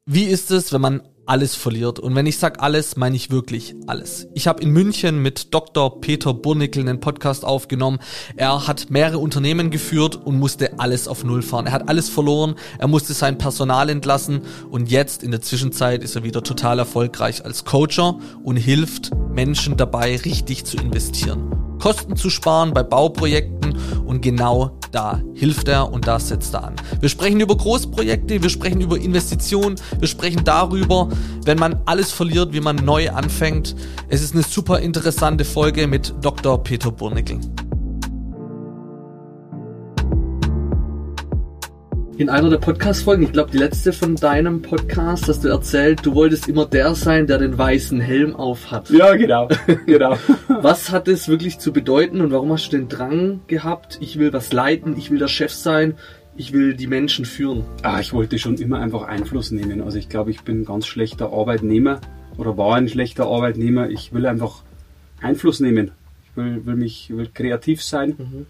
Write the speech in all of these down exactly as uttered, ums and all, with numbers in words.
Wie ist es, wenn man alles verliert? Und wenn ich sage alles, meine ich wirklich alles. Ich habe in München mit Doktor Peter Burnickel einen Podcast aufgenommen. Er hat mehrere Unternehmen geführt und musste alles auf Null fahren. Er hat alles verloren, er musste sein Personal entlassen und jetzt in der Zwischenzeit ist er wieder total erfolgreich als Coacher und hilft Menschen dabei, richtig zu investieren. Kosten zu sparen bei Bauprojekten und genau da hilft er und da setzt er an. Wir sprechen über Großprojekte, wir sprechen über Investitionen, wir sprechen darüber, wenn man alles verliert, wie man neu anfängt. Es ist eine super interessante Folge mit Doktor Peter Burnickel. In einer der Podcast-Folgen, ich glaube die letzte von deinem Podcast, hast du erzählt, du wolltest immer der sein, der den weißen Helm auf hat. Ja, genau, genau. Was hat es wirklich zu bedeuten und warum hast du den Drang gehabt, ich will was leiten, ich will der Chef sein, ich will die Menschen führen? Ah, ich wollte schon immer einfach Einfluss nehmen. Also ich glaube, ich bin ein ganz schlechter Arbeitnehmer oder war ein schlechter Arbeitnehmer. Ich will einfach Einfluss nehmen. Ich will, will mich will kreativ sein mhm.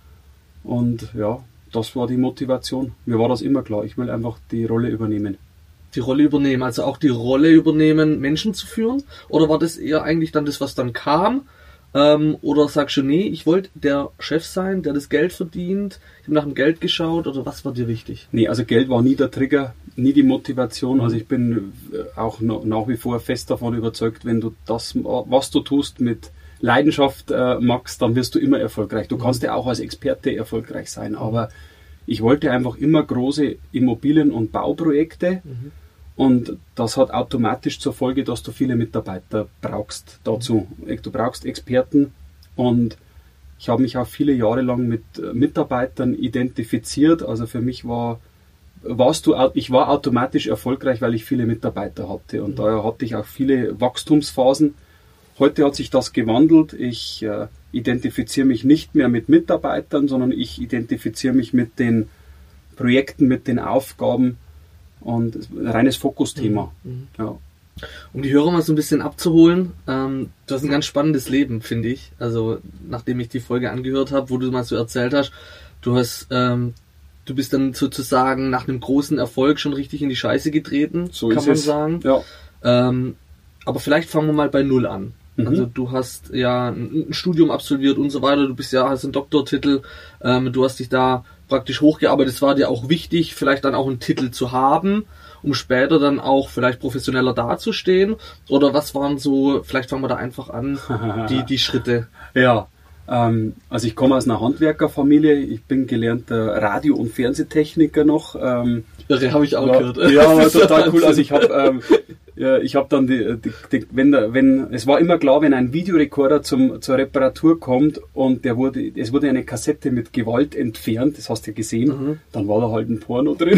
und ja, das war die Motivation. Mir war das immer klar. Ich will einfach die Rolle übernehmen. Die Rolle übernehmen, also auch die Rolle übernehmen, Menschen zu führen? Oder war das eher eigentlich dann das, was dann kam? Ähm, oder sagst du, nee, ich wollte der Chef sein, der das Geld verdient? Ich habe nach dem Geld geschaut. Oder was war dir wichtig? Nee, also Geld war nie der Trigger, nie die Motivation. Also ich bin auch nach wie vor fest davon überzeugt, wenn du das, was du tust, mit Leidenschaft äh, magst, dann wirst du immer erfolgreich. Du kannst ja auch als Experte erfolgreich sein, aber ich wollte einfach immer große Immobilien- und Bauprojekte mhm. und das hat automatisch zur Folge, dass du viele Mitarbeiter brauchst dazu. Du brauchst Experten und ich habe mich auch viele Jahre lang mit Mitarbeitern identifiziert. Also für mich war, warst du, ich war automatisch erfolgreich, weil ich viele Mitarbeiter hatte und mhm. daher hatte ich auch viele Wachstumsphasen. Heute hat sich das gewandelt. Ich äh, identifiziere mich nicht mehr mit Mitarbeitern, sondern ich identifiziere mich mit den Projekten, mit den Aufgaben und ein reines Fokusthema. Mhm. Ja. Um die Hörer mal so ein bisschen abzuholen, ähm, du hast ein ganz spannendes Leben, finde ich. Also nachdem ich die Folge angehört habe, wo du mal so erzählt hast, du hast, ähm, du bist dann sozusagen nach einem großen Erfolg schon richtig in die Scheiße getreten, so kann ist man es. sagen. Ja. Ähm, aber vielleicht fangen wir mal bei Null an. Mhm. Also du hast ja ein Studium absolviert und so weiter, du bist ja, hast einen Doktortitel, ähm, du hast dich da praktisch hochgearbeitet. Es war dir auch wichtig, vielleicht dann auch einen Titel zu haben, um später dann auch vielleicht professioneller dazustehen? Oder was waren so, vielleicht fangen wir da einfach an, die, die Schritte? Ja, ähm, also ich komme aus einer Handwerkerfamilie, ich bin gelernter Radio- und Fernsehtechniker noch. Ähm, Irre, habe ich auch war, gehört. Ja, war total cool. Also ich habe ähm, ja, ich habe dann die, die, die wenn der, wenn es war immer klar, wenn ein Videorekorder zum zur Reparatur kommt und der wurde es wurde eine Kassette mit Gewalt entfernt, das hast du gesehen, mhm. dann war da halt ein Porno drin.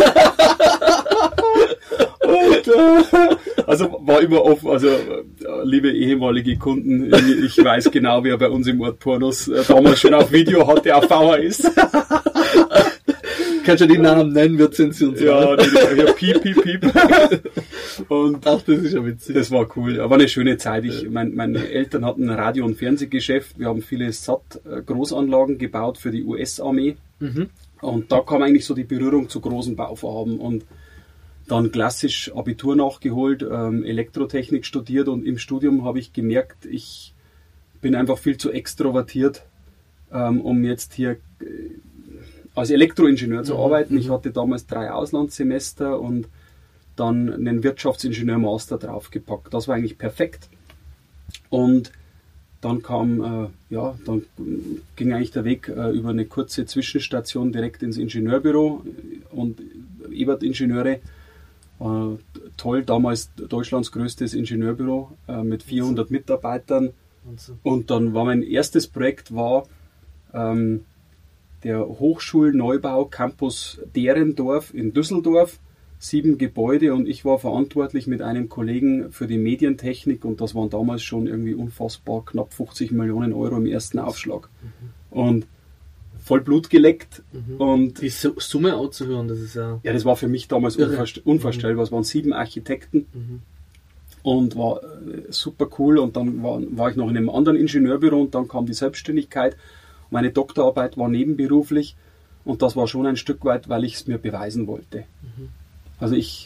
Und, äh, also war immer offen, also liebe ehemalige Kunden, ich weiß genau, wer bei uns im Ort Pornos äh, damals schon auf Video hatte, auf V H S. Kannst du den Namen nennen, wird zensiert. Ja, ich hab piep, piep, piep. Und ach, das ist ja witzig. Das war cool, war eine schöne Zeit. Ich, mein, meine Eltern hatten ein Radio- und Fernsehgeschäft. Wir haben viele S A T-Großanlagen gebaut für die U S-Armee. Mhm. Und da kam eigentlich so die Berührung zu großen Bauvorhaben. Und dann klassisch Abitur nachgeholt, ähm, Elektrotechnik studiert und im Studium habe ich gemerkt, ich bin einfach viel zu extrovertiert, ähm, um jetzt hier äh, als Elektroingenieur zu arbeiten. Ich hatte damals drei Auslandssemester und dann einen Wirtschaftsingenieur-Master draufgepackt. Das war eigentlich perfekt. Und dann kam, äh, ja, dann ging eigentlich der Weg äh, über eine kurze Zwischenstation direkt ins Ingenieurbüro und Ebert Ingenieure. Äh, toll, damals Deutschlands größtes Ingenieurbüro äh, mit vierhundert Mitarbeitern. Und dann war mein erstes Projekt war ähm, der Hochschulneubau Campus Derendorf in Düsseldorf. Sieben Gebäude und ich war verantwortlich mit einem Kollegen für die Medientechnik und das waren damals schon irgendwie unfassbar knapp fünfzig Millionen Euro im ersten Aufschlag. Mhm. Und voll Blut geleckt. Mhm. Und die Summe auch zu hören, das ist ja... Ja, das war für mich damals unvorst- unvorstellbar. Mhm. Es waren sieben Architekten mhm. und war äh, super cool und dann war, war ich noch in einem anderen Ingenieurbüro und dann kam die Selbstständigkeit. Meine Doktorarbeit war nebenberuflich und das war schon ein Stück weit, weil ich es mir beweisen wollte. Mhm. Also ich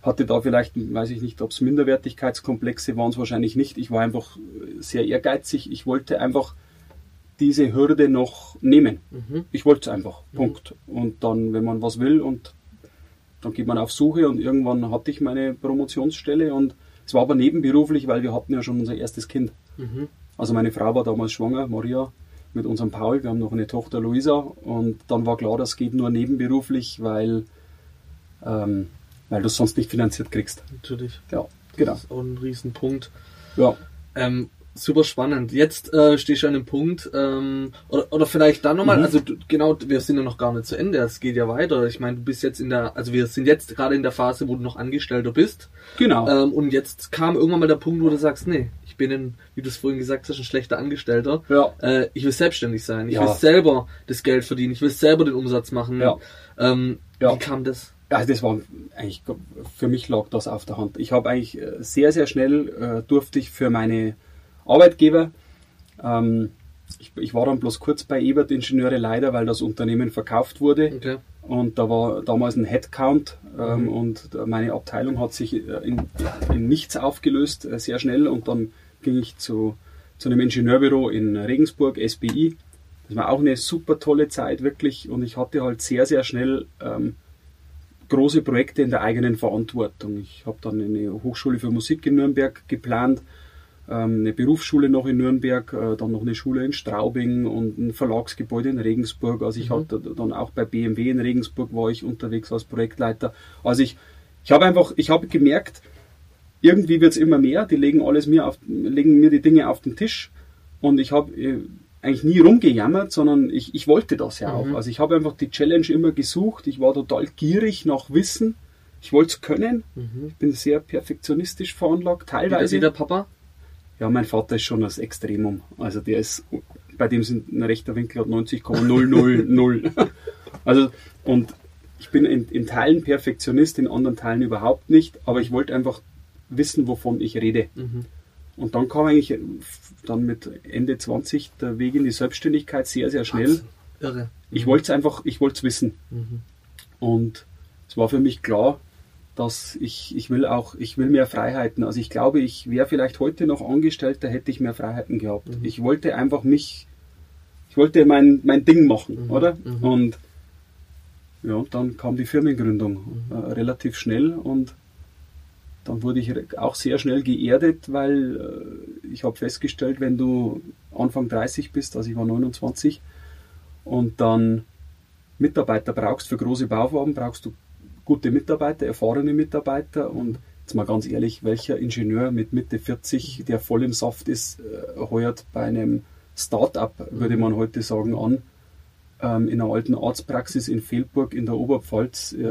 hatte da vielleicht, weiß ich nicht, ob es Minderwertigkeitskomplexe waren, es wahrscheinlich nicht. Ich war einfach sehr ehrgeizig. Ich wollte einfach diese Hürde noch nehmen. Mhm. Ich wollte es einfach. Mhm. Punkt. Und dann, wenn man was will, und dann geht man auf Suche, und irgendwann hatte ich meine Promotionsstelle, und es war aber nebenberuflich, weil wir hatten ja schon unser erstes Kind. Mhm. Also meine Frau war damals schwanger, Maria, mit unserem Paul. Wir haben noch eine Tochter, Luisa, und dann war klar, das geht nur nebenberuflich, weil, ähm, weil du es sonst nicht finanziert kriegst. Natürlich. Ja, genau. Das ist auch ein Riesenpunkt. Ja. Ähm, super spannend. Jetzt äh, stehst du an einem Punkt, ähm, oder, oder vielleicht dann nochmal, mhm. also du, genau, wir sind ja noch gar nicht zu Ende, es geht ja weiter. Ich meine, du bist jetzt in der, also wir sind jetzt gerade in der Phase, wo du noch Angestellter bist. Genau. Ähm, und jetzt kam irgendwann mal der Punkt, wo du sagst, nee, ich bin ein, wie du es vorhin gesagt hast, ein schlechter Angestellter. Ja. Äh, ich will selbstständig sein. Ich ja. will selber das Geld verdienen. Ich will selber den Umsatz machen. Ja. Ähm, ja. Wie kam das? Also das war eigentlich, für mich lag das auf der Hand. Ich habe eigentlich sehr, sehr schnell äh, durfte ich für meine Arbeitgeber, ähm, ich, ich war dann bloß kurz bei Ebert Ingenieure leider, weil das Unternehmen verkauft wurde. Okay. Und da war damals ein Headcount ähm, mhm. und meine Abteilung hat sich in, in nichts aufgelöst, äh, sehr schnell. Und dann ging ich zu, zu einem Ingenieurbüro in Regensburg, S B I. Das war auch eine super tolle Zeit, wirklich. Und ich hatte halt sehr, sehr schnell ähm, große Projekte in der eigenen Verantwortung. Ich habe dann eine Hochschule für Musik in Nürnberg geplant, ähm, eine Berufsschule noch in Nürnberg, äh, dann noch eine Schule in Straubing und ein Verlagsgebäude in Regensburg. Also ich mhm. hatte dann auch bei B M W in Regensburg war ich unterwegs als Projektleiter. Also ich, ich habe einfach, ich habe gemerkt, irgendwie wird es immer mehr. Die legen alles mir auf, legen mir die Dinge auf den Tisch, und ich habe äh, eigentlich nie rumgejammert, sondern ich, ich wollte das ja auch. Mhm. Also ich habe einfach die Challenge immer gesucht. Ich war total gierig nach Wissen. Ich wollte es können. Mhm. Ich bin sehr perfektionistisch veranlagt, teilweise. Wie der Papa? Ja, mein Vater ist schon das Extremum. Also der ist, bei dem sind ein rechter Winkel hat neunzig Komma null null null. Also, und ich bin in, in Teilen Perfektionist, in anderen Teilen überhaupt nicht, aber ich wollte einfach wissen, wovon ich rede. Mhm. Und dann kam eigentlich dann mit Ende zwanzig der Weg in die Selbstständigkeit sehr, sehr schnell. Wahnsinn. Irre. Mhm. Ich wollte es einfach, ich wollte es wissen. Mhm. Und es war für mich klar, dass ich, ich will auch, ich will mehr Freiheiten. Also ich glaube, ich wäre vielleicht heute noch Angestellter, hätte ich mehr Freiheiten gehabt. Mhm. Ich wollte einfach mich, ich wollte mein, mein Ding machen, mhm. oder? Mhm. Und ja, dann kam die Firmengründung äh, relativ schnell, und dann wurde ich auch sehr schnell geerdet, weil äh, ich habe festgestellt, wenn du Anfang dreißig bist, also ich war neunundzwanzig, und dann Mitarbeiter brauchst für große Bauvorhaben, brauchst du gute Mitarbeiter, erfahrene Mitarbeiter. Und jetzt mal ganz ehrlich, welcher Ingenieur mit Mitte vierzig, der voll im Saft ist, äh, heuert bei einem Start-up, würde man heute sagen, an, ähm, in einer alten Arztpraxis in Feldburg in der Oberpfalz. Äh,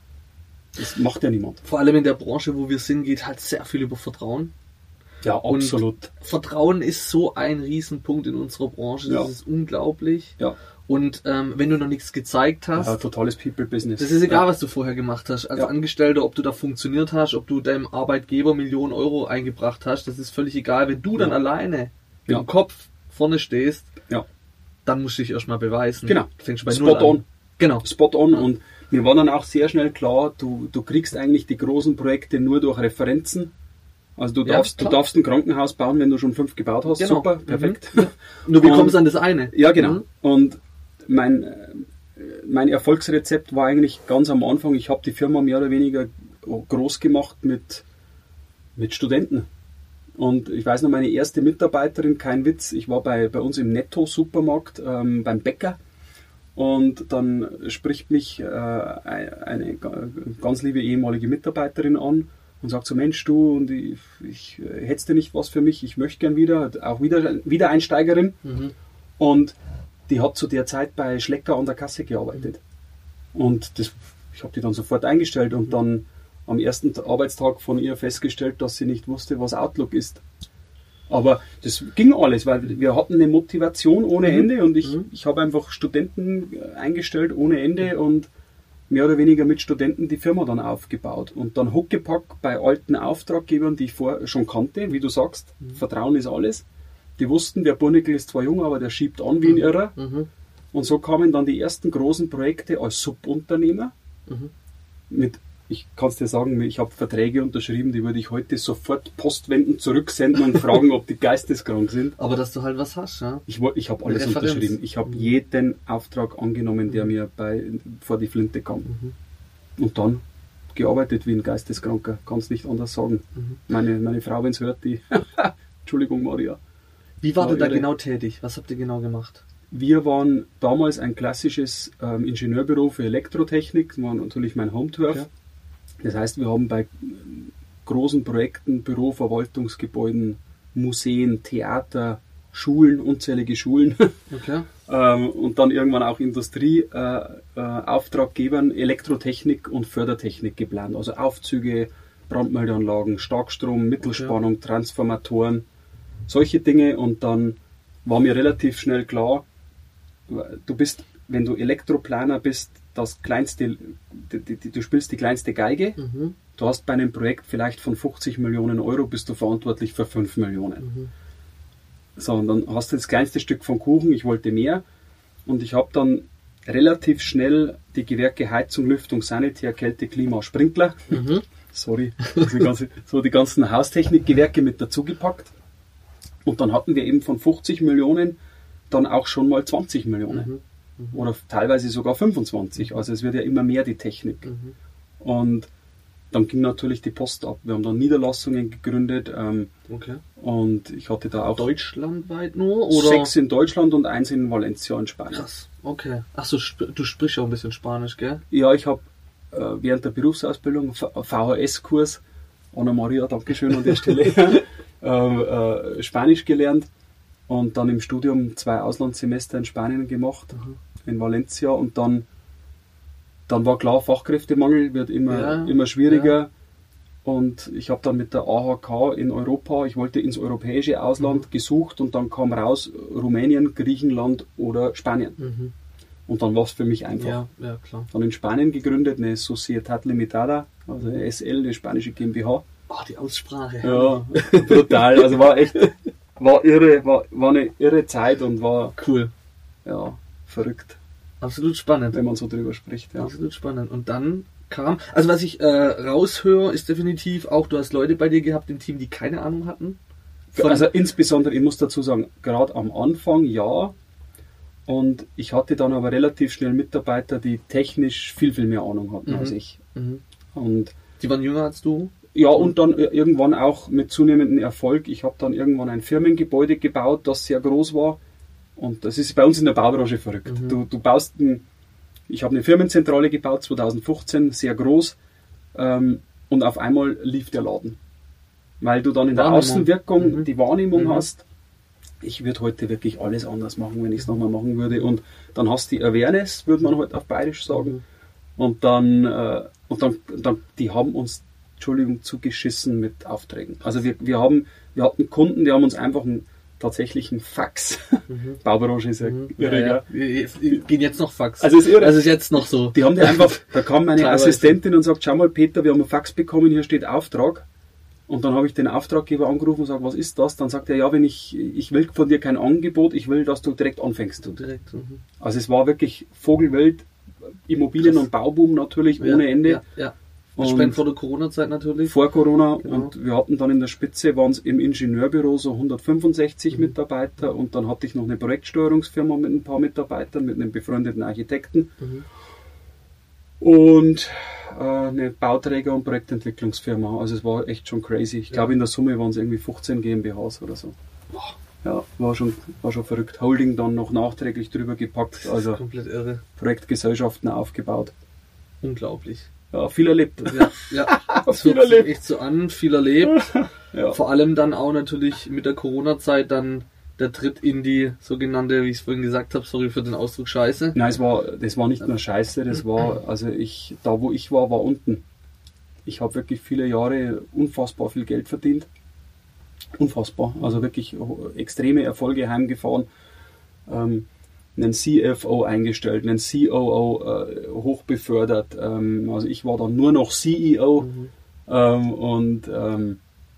Das macht ja niemand. Vor allem in der Branche, wo wir sind, geht halt sehr viel über Vertrauen. Ja, absolut. Und Vertrauen ist so ein Riesenpunkt in unserer Branche. Das ja. ist unglaublich. Ja. Und ähm, wenn du noch nichts gezeigt hast... Ja, totales People-Business. Das ist egal, ja. was du vorher gemacht hast. Als ja. Angestellter, ob du da funktioniert hast, ob du deinem Arbeitgeber Millionen Euro eingebracht hast, das ist völlig egal. Wenn du dann ja. alleine mit ja. dem Kopf vorne stehst, ja. dann musst du dich erstmal beweisen. Genau. Du fängst bei Spot Null on. an. Genau. Spot on. Ja. Und mir war dann auch sehr schnell klar, du, du kriegst eigentlich die großen Projekte nur durch Referenzen. Also du darfst, ja, du darfst ein Krankenhaus bauen, wenn du schon fünf gebaut hast. Genau. Super, perfekt. Mhm. Nur wie kommst du an das eine? Ja, genau. Mhm. Und mein, mein Erfolgsrezept war eigentlich ganz am Anfang, ich habe die Firma mehr oder weniger groß gemacht mit, mit Studenten. Und ich weiß noch, meine erste Mitarbeiterin, kein Witz, ich war bei, bei uns im Netto-Supermarkt ähm, beim Bäcker. Und dann spricht mich äh, eine ganz liebe ehemalige Mitarbeiterin an und sagt so, Mensch, du, und ich, ich hättest du nicht was für mich, ich möchte gern wieder, auch wieder Wiedereinsteigerin. Mhm. Und die hat zu der Zeit bei Schlecker an der Kasse gearbeitet. Und das, ich habe die dann sofort eingestellt und dann am ersten Arbeitstag von ihr festgestellt, dass sie nicht wusste, was Outlook ist. Aber das ging alles, weil wir hatten eine Motivation ohne mhm. Ende, und ich, mhm. ich habe einfach Studenten eingestellt ohne Ende und mehr oder weniger mit Studenten die Firma dann aufgebaut. Und dann Huckepack bei alten Auftraggebern, die ich vorher schon kannte, wie du sagst, mhm. Vertrauen ist alles. Die wussten, der Burnickel ist zwar jung, aber der schiebt an wie ein Irrer. Mhm. Und so kamen dann die ersten großen Projekte als Subunternehmer mhm. mit ich kann es dir sagen, ich habe Verträge unterschrieben, die würde ich heute sofort postwendend zurücksenden und fragen, ob die geisteskrank sind. Aber dass du halt was hast, ja? Ich, ich habe alles Referenz. unterschrieben. Ich habe mhm. jeden Auftrag angenommen, der mir bei, vor die Flinte kam. Mhm. Und dann gearbeitet wie ein Geisteskranker, kann es nicht anders sagen. Mhm. Meine, meine Frau, wenn es hört, die... Entschuldigung, Maria. Wie war, war du da genau tätig? Was habt ihr genau gemacht? Wir waren damals ein klassisches ähm, Ingenieurbüro für Elektrotechnik. Das war natürlich mein Home-Turf. Ja. Das heißt, wir haben bei großen Projekten, Büro, Verwaltungsgebäuden, Museen, Theater, Schulen, unzählige Schulen okay. ähm, und dann irgendwann auch Industrie, äh, äh, Auftraggebern, Elektrotechnik und Fördertechnik geplant. Also Aufzüge, Brandmeldeanlagen, Starkstrom, Mittelspannung, okay. Transformatoren, solche Dinge. Und dann war mir relativ schnell klar, du bist, wenn du Elektroplaner bist, das kleinste, die, die, du spielst die kleinste Geige. Mhm. Du hast bei einem Projekt vielleicht von fünfzig Millionen Euro, bist du verantwortlich für fünf Millionen. Mhm. So, und dann hast du das kleinste Stück vom Kuchen, ich wollte mehr. Und ich habe dann relativ schnell die Gewerke Heizung, Lüftung, Sanitär, Kälte, Klima, Sprinkler, mhm. sorry, die ganze, so die ganzen Haustechnikgewerke mit dazugepackt. Und dann hatten wir eben von fünfzig Millionen dann auch schon mal zwanzig Millionen. Mhm. Mhm. Oder teilweise sogar fünfundzwanzig. Also es wird ja immer mehr die Technik. Mhm. Und dann ging natürlich die Post ab. Wir haben dann Niederlassungen gegründet. Ähm, okay. Und ich hatte da auch... Deutschlandweit nur? Oder? Sechs in Deutschland und eins in Valencia in Spanien. Krass, okay. Achso, du sprichst auch ein bisschen Spanisch, gell? Ja, ich habe äh, während der Berufsausbildung V H S-Kurs, Anna Maria, Dankeschön an der Stelle, äh, äh, Spanisch gelernt. Und dann im Studium zwei Auslandssemester in Spanien gemacht, mhm. in Valencia. Und dann, dann war klar, Fachkräftemangel wird immer, ja, immer schwieriger. Ja. Und ich habe dann mit der A H K in Europa, ich wollte ins europäische Ausland mhm. gesucht und dann kam raus Rumänien, Griechenland oder Spanien. Mhm. Und dann war es für mich einfach. Ja, ja, klar. Dann in Spanien gegründet, eine Sociedad Limitada, also eine S L, eine spanische GmbH. Oh, die Aussprache. Ja, brutal. Also war echt... War irre, war, war eine irre Zeit und war cool. Ja, verrückt. Absolut spannend. Wenn man so drüber spricht, ja. Absolut spannend. Und dann kam, also was ich äh, raushöre, ist definitiv auch, du hast Leute bei dir gehabt im Team, die keine Ahnung hatten. Also insbesondere, ich muss dazu sagen, gerade am Anfang ja. Und ich hatte dann aber relativ schnell Mitarbeiter, die technisch viel, viel mehr Ahnung hatten mhm. als ich. Mhm. Und die waren jünger als du? Ja, und dann irgendwann auch mit zunehmendem Erfolg. Ich habe dann irgendwann ein Firmengebäude gebaut, das sehr groß war. Und das ist bei uns in der Baubranche verrückt. Mhm. Du, du baust ein, ich habe eine Firmenzentrale gebaut, zwanzig fünfzehn, sehr groß. Ähm, und auf einmal lief der Laden. Weil du dann in der Wahrnehmung. Außenwirkung mhm. die Wahrnehmung mhm. hast, ich würde heute wirklich alles anders machen, wenn ich es nochmal machen würde. Und dann hast du die Awareness, würde man heute auf Bayerisch sagen. Mhm. Und dann, äh, und dann, dann, die haben uns Entschuldigung, zugeschissen mit Aufträgen. Also wir, wir haben, wir hatten Kunden, die haben uns einfach einen tatsächlichen Fax. Mhm. Baubranche ist ja mhm. irre, ja, ja. Wir gehen jetzt noch Fax. Also ist irre. Also ist jetzt noch so. Die haben die einfach, da kam meine Assistentin und sagt, schau mal Peter, wir haben einen Fax bekommen, hier steht Auftrag. Und dann habe ich den Auftraggeber angerufen und gesagt, was ist das? Dann sagt er, ja, wenn ich, ich will von dir kein Angebot, ich will, dass du direkt anfängst. Direkt, mhm. Also es war wirklich Vogelwelt, Immobilien- Krass. und Bauboom natürlich ja, ohne Ende. Ja, ja. Und vor der Corona-Zeit natürlich. Vor Corona. Genau. Und wir hatten dann in der Spitze, waren es im Ingenieurbüro so hundertfünfundsechzig mhm. Mitarbeiter und dann hatte ich noch eine Projektsteuerungsfirma mit ein paar Mitarbeitern, mit einem befreundeten Architekten mhm. und äh, eine Bauträger- und Projektentwicklungsfirma. Also es war echt schon crazy. Ich ja. glaube in der Summe waren es irgendwie fünfzehn GmbHs oder so. Ja, war schon, war schon verrückt. Holding dann noch nachträglich drüber gepackt. Also komplett irre. Projektgesellschaften aufgebaut. Unglaublich. Ja, viel erlebt. Ja, ja. Das viel hört sich erlebt. echt so an, viel erlebt. Ja. Vor allem dann auch natürlich mit der Corona-Zeit dann der Tritt in die sogenannte, wie ich es vorhin gesagt habe, sorry für den Ausdruck, Scheiße. Nein, es war, das war nicht nur Scheiße, das war, also ich, da wo ich war, war unten. Ich habe wirklich viele Jahre unfassbar viel Geld verdient. Unfassbar. Also wirklich extreme Erfolge heimgefahren. Ähm, einen C F O eingestellt, einen C O O äh, hochbefördert. Ähm, also ich war dann nur noch C E O mhm. ähm, und ähm,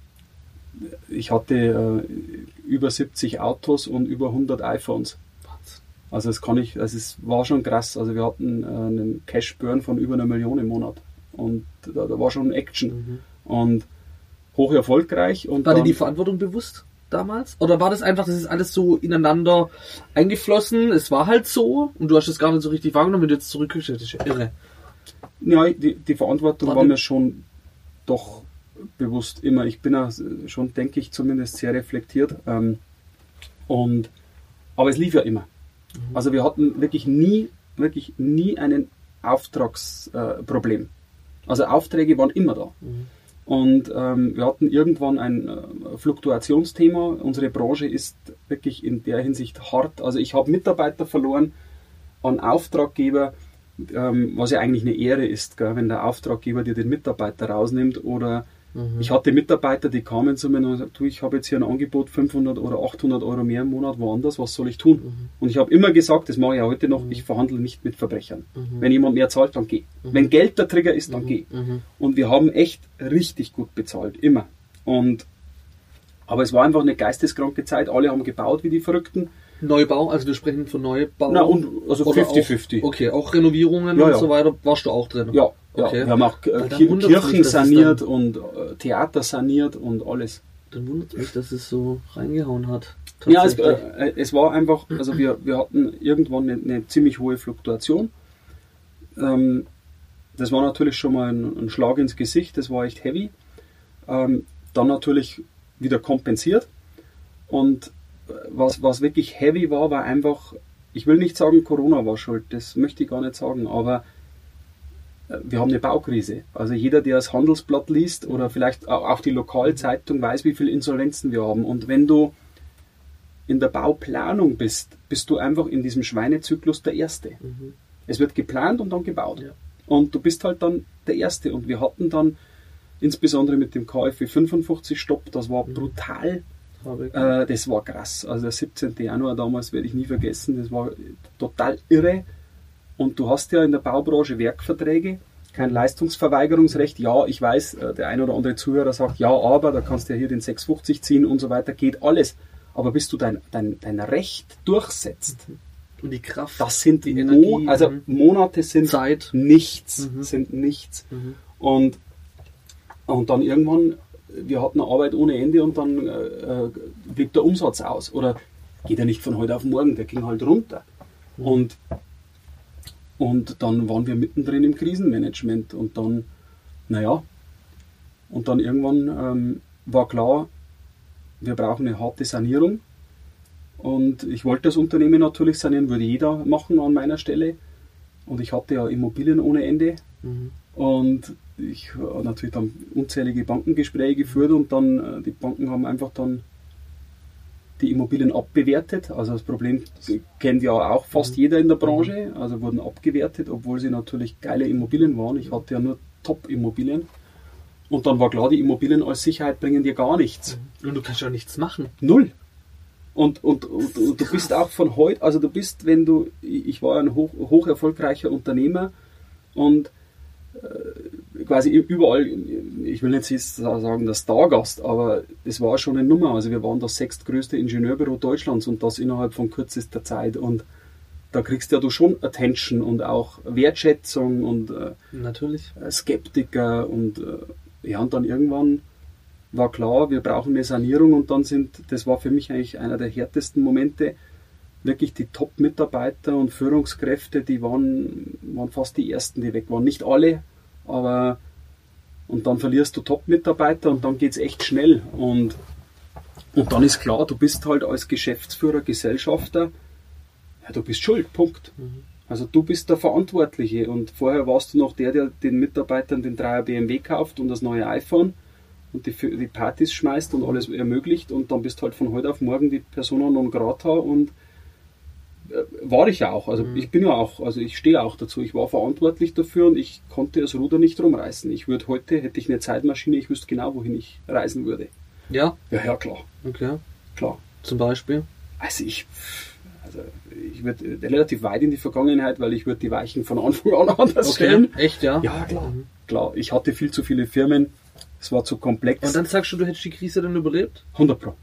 ich hatte äh, über siebzig Autos und über hundert iPhones. Also das kann ich, also es war schon krass. Also wir hatten äh, einen Cash-Burn von über einer Million im Monat Und da, da war schon Action. Mhm. Und hoch erfolgreich. Und war dir die Verantwortung bewusst damals? Oder war das einfach, das ist alles so ineinander eingeflossen, es war halt so und du hast es gar nicht so richtig wahrgenommen, wenn du jetzt zurückguckst, das ist ja irre. Ja, die, die Verantwortung war, war mir schon doch bewusst immer. Ich bin ja schon, denke ich, zumindest sehr reflektiert. Ähm, und, aber es lief ja immer. Mhm. Also wir hatten wirklich nie, wirklich nie ein Auftragsproblem. Äh, also Aufträge waren immer da. Mhm. Und ähm, wir hatten irgendwann ein äh, Fluktuationsthema. Unsere Branche ist wirklich in der Hinsicht hart. Also ich habe Mitarbeiter verloren an Auftraggeber, ähm, was ja eigentlich eine Ehre ist, gell, wenn der Auftraggeber dir den Mitarbeiter rausnimmt. Oder mhm. ich hatte Mitarbeiter, die kamen zu mir und sagten, du, ich habe jetzt hier ein Angebot, fünfhundert oder achthundert Euro mehr im Monat woanders, was soll ich tun? Mhm. Und ich habe immer gesagt, das mache ich ja heute noch, mhm. ich verhandle nicht mit Verbrechern. Mhm. Wenn jemand mehr zahlt, dann geh. Mhm. Wenn Geld der Trigger ist, dann mhm. geh. Mhm. Und wir haben echt richtig gut bezahlt, immer. Und, aber es war einfach eine geisteskranke Zeit, alle haben gebaut wie die Verrückten. Neubau, also wir sprechen von Neubau. Na, und also fünfzig fünfzig. Okay, auch Renovierungen ja, und ja. so weiter, warst du auch drin? Ja, okay. Ja. Wir haben auch äh, Kirchen mich, saniert und äh, Theater saniert und alles. Dann wundert es mich, dass es so reingehauen hat. Ja, es, äh, es war einfach, also wir, wir hatten irgendwann eine, eine ziemlich hohe Fluktuation. Ähm, das war natürlich schon mal ein, ein Schlag ins Gesicht, das war echt heavy. Ähm, dann natürlich wieder kompensiert und Was, was wirklich heavy war, war einfach, ich will nicht sagen, Corona war schuld, das möchte ich gar nicht sagen, aber wir haben eine Baukrise. Also jeder, der das Handelsblatt liest oder vielleicht auch die Lokalzeitung, weiß, wie viele Insolvenzen wir haben. Und wenn du in der Bauplanung bist, bist du einfach in diesem Schweinezyklus der Erste. Mhm. Es wird geplant und dann gebaut. Ja. Und du bist halt dann der Erste. Und wir hatten dann, insbesondere mit dem KfW fünfundfünfzig Stopp, das war mhm. brutal. Äh, das war krass. Also der siebzehnten Januar damals werde ich nie vergessen. Das war total irre. Und du hast ja in der Baubranche Werkverträge, kein Leistungsverweigerungsrecht. Ja, ich weiß, der ein oder andere Zuhörer sagt, ja, aber da kannst du ja hier den sechshundertfünfzig ziehen und so weiter. Geht alles. Aber bis du dein, dein, dein Recht durchsetzt. Und die Kraft. Das sind die Mo- also Monate sind Zeit. nichts. Mhm. Sind nichts. Mhm. Und, und dann irgendwann, wir hatten eine Arbeit ohne Ende und dann äh, blieb der Umsatz aus. Oder geht ja nicht von heute auf morgen, der ging halt runter. Mhm. Und, und dann waren wir mittendrin im Krisenmanagement und dann, naja, und dann irgendwann ähm, war klar, wir brauchen eine harte Sanierung. Und ich wollte das Unternehmen natürlich sanieren, würde jeder machen an meiner Stelle. Und ich hatte ja Immobilien ohne Ende. Mhm. Und ich habe natürlich dann unzählige Bankengespräche geführt und dann, die Banken haben einfach dann die Immobilien abbewertet. Also das Problem kennt ja auch fast jeder in der Branche. Also wurden abgewertet, obwohl sie natürlich geile Immobilien waren. Ich hatte ja nur Top-Immobilien. Und dann war klar, die Immobilien als Sicherheit bringen dir gar nichts. Und du kannst ja nichts machen. Null. Und, und, und, und du bist auch von heute, also du bist, wenn du, ich war ein hoch, hoch erfolgreicher Unternehmer und äh, quasi überall, ich will nicht sagen der Stargast, aber es war schon eine Nummer. Also wir waren das sechstgrößte Ingenieurbüro Deutschlands und das innerhalb von kürzester Zeit. Und da kriegst ja du schon Attention und auch Wertschätzung und äh, natürlich Skeptiker und äh, ja, und dann irgendwann war klar, wir brauchen eine Sanierung und dann sind, das war für mich eigentlich einer der härtesten Momente, wirklich die Top-Mitarbeiter und Führungskräfte, die waren, waren fast die ersten, die weg waren. Nicht alle, aber und dann verlierst du Top-Mitarbeiter und dann geht es echt schnell. Und, und dann ist klar, du bist halt als Geschäftsführer, Gesellschafter, ja, du bist schuld, Punkt. Mhm. Also du bist der Verantwortliche und vorher warst du noch der, der den Mitarbeitern den Dreier B M W kauft und das neue iPhone und die, die Partys schmeißt und alles ermöglicht und dann bist halt von heute auf morgen die Persona non grata und äh, war ich ja auch, also mhm. ich bin ja auch, also ich stehe auch dazu, ich war verantwortlich dafür und ich konnte das Ruder nicht rumreißen. Ich würde heute, hätte ich eine Zeitmaschine, ich wüsste genau, wohin ich reisen würde. Ja? Ja, ja, klar. Okay. Klar. Zum Beispiel? Also ich, also ich würde relativ weit in die Vergangenheit, weil ich würde die Weichen von Anfang an anders okay. stellen. Echt, ja? Ja, klar. Mhm. Klar, ich hatte viel zu viele Firmen, es war zu komplex. Und dann sagst du, du hättest die Krise dann überlebt? hundert Pro.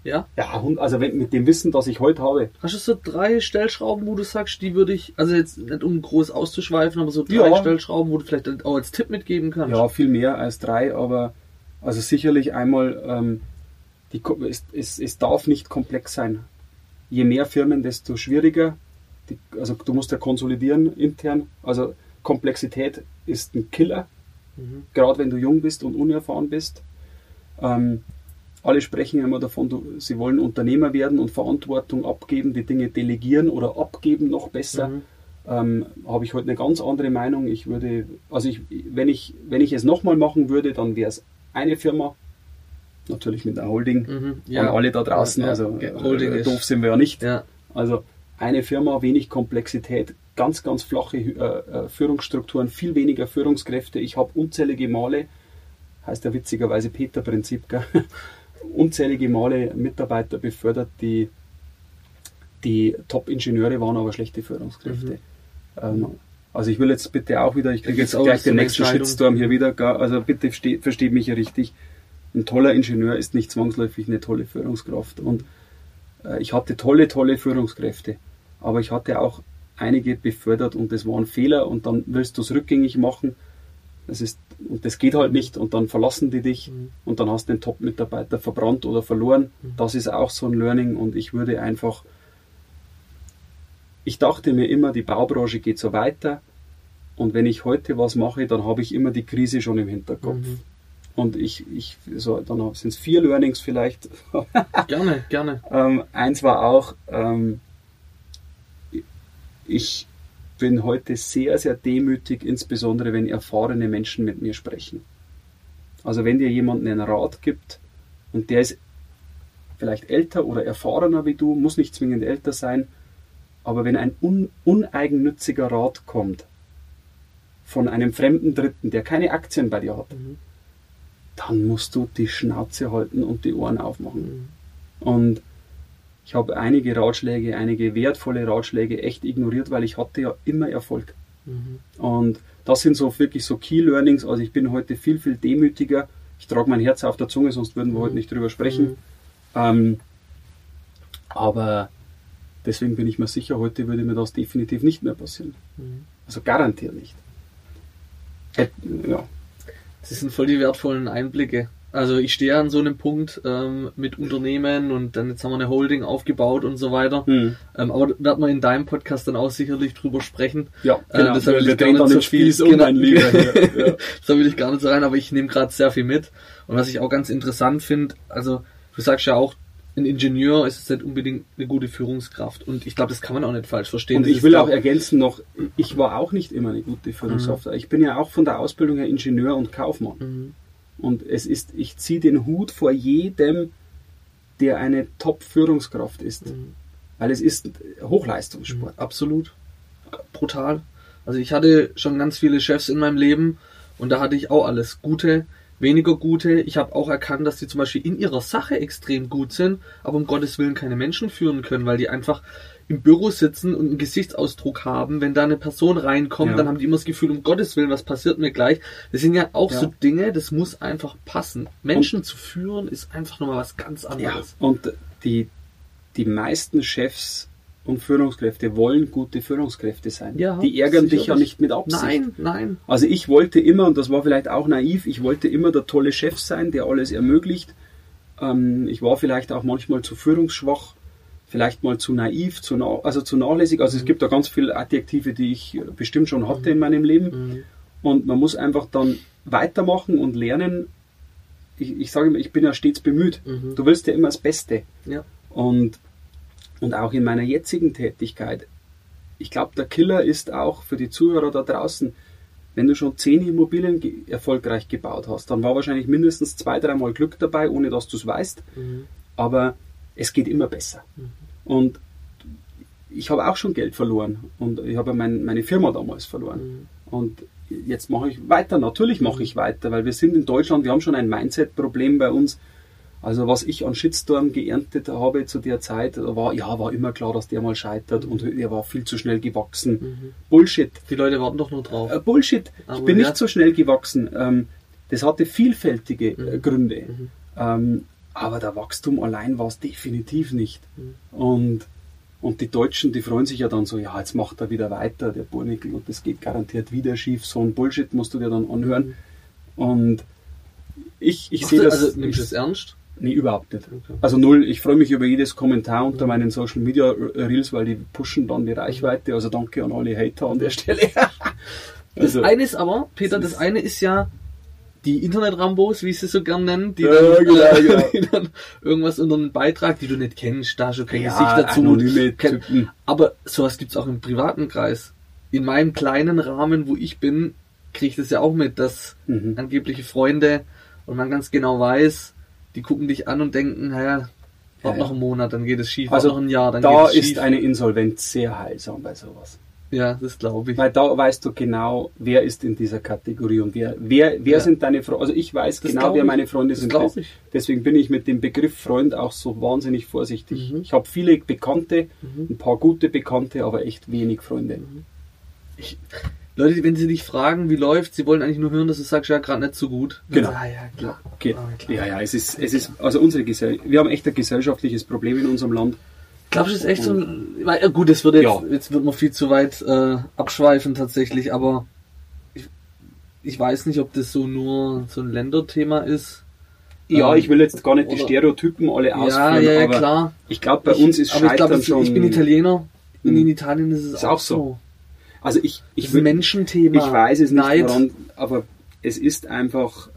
Ja? Ja, also wenn, mit dem Wissen, das ich heute habe. Hast du so drei Stellschrauben, wo du sagst, die würde ich, also jetzt nicht um groß auszuschweifen, aber so drei ja. Stellschrauben, wo du vielleicht auch als Tipp mitgeben kannst? Ja, viel mehr als drei, aber also sicherlich einmal, ähm, die, es, es, es darf nicht komplex sein. Je mehr Firmen, desto schwieriger. Die, also du musst ja konsolidieren intern. Also Komplexität ist ein Killer, mhm. gerade wenn du jung bist und unerfahren bist. Ähm, alle sprechen immer davon, du, sie wollen Unternehmer werden und Verantwortung abgeben, die Dinge delegieren oder abgeben noch besser. Mhm. Ähm, habe ich heute eine ganz andere Meinung. Ich würde, also ich, wenn ich, wenn ich es nochmal machen würde, dann wäre es eine Firma, natürlich mit einer Holding, mhm, ja. an alle da draußen, ja, also ja, Holding äh, doof sind wir ja nicht. Ja. Also eine Firma, wenig Komplexität, ganz, ganz flache äh, Führungsstrukturen, viel weniger Führungskräfte. Ich habe unzählige Male, heißt ja witzigerweise Peter-Prinzip, gell? unzählige Male Mitarbeiter befördert, die, die Top-Ingenieure waren, aber schlechte Führungskräfte. Mhm. Ähm, also ich will jetzt bitte auch wieder, ich kriege jetzt gleich den nächsten Shitstorm hier wieder, also bitte versteht versteht mich hier richtig, ein toller Ingenieur ist nicht zwangsläufig eine tolle Führungskraft und äh, ich hatte tolle, tolle Führungskräfte, aber ich hatte auch einige befördert und das waren Fehler und dann willst du es rückgängig machen, das ist, und das geht halt nicht und dann verlassen die dich mhm. und dann hast du den Top-Mitarbeiter verbrannt oder verloren, mhm. das ist auch so ein Learning und ich würde einfach Ich dachte mir immer, die Baubranche geht so weiter und wenn ich heute was mache, dann habe ich immer die Krise schon im Hinterkopf. Mhm. Und ich, ich so, dann sind es vier Learnings vielleicht. Gerne, gerne. ähm, eins war auch, ähm, ich bin heute sehr, sehr demütig, insbesondere wenn erfahrene Menschen mit mir sprechen. Also wenn dir jemand einen Rat gibt und der ist vielleicht älter oder erfahrener wie du, muss nicht zwingend älter sein, aber wenn ein un, uneigennütziger Rat kommt von einem fremden Dritten, der keine Aktien bei dir hat, mhm. dann musst du die Schnauze halten und die Ohren aufmachen. Mhm. Und ich habe einige Ratschläge, einige wertvolle Ratschläge echt ignoriert, weil ich hatte ja immer Erfolg. Mhm. Und das sind so wirklich so Key Learnings. Also ich bin heute viel, viel demütiger. Ich trage mein Herz auf der Zunge, sonst würden wir mhm. heute nicht drüber sprechen. Mhm. Ähm, aber deswegen bin ich mir sicher, heute würde mir das definitiv nicht mehr passieren. Mhm. Also garantiert nicht. Äh, ja. Das sind voll die wertvollen Einblicke. Also ich stehe an so einem Punkt ähm, mit Unternehmen und dann jetzt haben wir eine Holding aufgebaut und so weiter. Mhm. Ähm, aber da werden wir in deinem Podcast dann auch sicherlich drüber sprechen. Ja, genau. Äh, deshalb will wir ich gar nicht so viel um mein Lieber hier. Ja. Da will ich gar nicht so rein, aber ich nehme gerade sehr viel mit. Und was ich auch ganz interessant finde, also du sagst ja auch, ein Ingenieur ist nicht unbedingt eine gute Führungskraft. Und ich glaube, das kann man auch nicht falsch verstehen. Und das ich will auch ergänzen noch, ich war auch nicht immer eine gute Führungskraft. Mhm. Ich bin ja auch von der Ausbildung her Ingenieur und Kaufmann. Mhm. Und es ist, ich ziehe den Hut vor jedem, der eine Top-Führungskraft ist. Mhm. Weil es ist Hochleistungssport. Mhm. Absolut. Brutal. Also ich hatte schon ganz viele Chefs in meinem Leben und da hatte ich auch alles. Gute, weniger gute. Ich habe auch erkannt, dass die zum Beispiel in ihrer Sache extrem gut sind, aber um Gottes Willen keine Menschen führen können, weil die einfach im Büro sitzen und einen Gesichtsausdruck haben. Wenn da eine Person reinkommt, ja. dann haben die immer das Gefühl, um Gottes Willen, was passiert mir gleich? Das sind ja auch ja. so Dinge, das muss einfach passen. Menschen und, zu führen ist einfach nochmal was ganz anderes. Ja. Und die, die meisten Chefs und Führungskräfte wollen gute Führungskräfte sein. Ja, die ärgern dich ja nicht mit Absicht. Nein, nein. Also ich wollte immer, und das war vielleicht auch naiv, ich wollte immer der tolle Chef sein, der alles ermöglicht. Ähm, ich war vielleicht auch manchmal zu führungsschwach, vielleicht mal zu naiv, zu na- also zu nachlässig. Also mhm. es gibt da ganz viele Adjektive, die ich bestimmt schon hatte mhm. in meinem Leben. Mhm. Und man muss einfach dann weitermachen und lernen. Ich, ich sage immer, ich bin ja stets bemüht. Mhm. Du willst ja immer das Beste. Ja. Und, und auch in meiner jetzigen Tätigkeit. Ich glaube, der Killer ist auch für die Zuhörer da draußen, wenn du schon zehn Immobilien ge- erfolgreich gebaut hast, dann war wahrscheinlich mindestens zwei, dreimal Glück dabei, ohne dass du es weißt. Mhm. Aber es geht immer besser. Mhm. Und ich habe auch schon Geld verloren. Und ich habe mein, meine Firma damals verloren. Mhm. Und jetzt mache ich weiter. Natürlich mache ich weiter, weil wir sind in Deutschland, wir haben schon ein Mindset-Problem bei uns. Also was ich an Shitstorm geerntet habe zu der Zeit, war, ja, war immer klar, dass der mal scheitert und er war viel zu schnell gewachsen. Mhm. Bullshit. Die Leute warten doch nur drauf. Äh, Bullshit. Aber ich bin ja. nicht so schnell gewachsen. Ähm, das hatte vielfältige mhm. Gründe. Mhm. Ähm, aber der Wachstum allein war es definitiv nicht. Mhm. Und, und die Deutschen, die freuen sich ja dann so, ja, jetzt macht er wieder weiter, der Burnickel, und das geht garantiert wieder schief. So ein Bullshit musst du dir dann anhören. Mhm. Und ich, ich sehe das... Also nimmst du das ernst? Nee, überhaupt nicht. Okay. Also null, ich freue mich über jedes Kommentar unter mhm. meinen Social Media Reels, weil die pushen dann die Reichweite. Also danke an alle Hater an der Stelle. Also. Das eine ist aber, Peter, das eine ist ja die Internet-Rambos, wie ich sie so gern nennen, die, ja, dann, genau, äh, genau. die dann irgendwas unter einen Beitrag, die du nicht kennst, da schon kein ja, Gesicht dazu. Anonyme Kenn, aber sowas gibt's auch im privaten Kreis. In meinem kleinen Rahmen, wo ich bin, kriege ich das ja auch mit, dass mhm. angebliche Freunde und man ganz genau weiß, die gucken dich an und denken, naja, wart ja, noch einen Monat, dann geht es schief, also noch ein Jahr, dann da geht es schief. ist eine Insolvenz sehr heilsam bei sowas. Ja, das glaube ich. Weil da weißt du genau, wer ist in dieser Kategorie und wer, wer, wer ja. sind deine Freunde. Also ich weiß das genau, wer meine Freunde das sind. Das ich. Deswegen bin ich mit dem Begriff Freund auch so wahnsinnig vorsichtig. Mhm. Ich habe viele Bekannte, mhm. ein paar gute Bekannte, aber echt wenig Freunde. Mhm. Ich, Leute, wenn sie dich fragen, wie läuft, sie wollen eigentlich nur hören, dass du sagst, ja, gerade nicht so gut. Genau. Ah, ja, klar. Okay. Ah, klar. Ja, ja, es ist, es ist, also unsere Gesellschaft, wir haben echt ein gesellschaftliches Problem in unserem Land. Glaubst du, es ist echt so ein, ja, gut, das wird jetzt, ja. jetzt wird man viel zu weit äh, abschweifen tatsächlich, aber ich, ich weiß nicht, ob das so nur so ein Länderthema ist. Ja, ähm, ich will jetzt gar nicht die Stereotypen alle ausführen, ja, ja, aber klar. ich glaube, bei ich, uns ist Scheitern ich glaub, schon... Ich bin Italiener, und in Italien ist es ist auch, auch so. so. Also ich, ich das will, Menschenthema. Ich weiß es nicht, Neid. Woran, aber es ist einfach...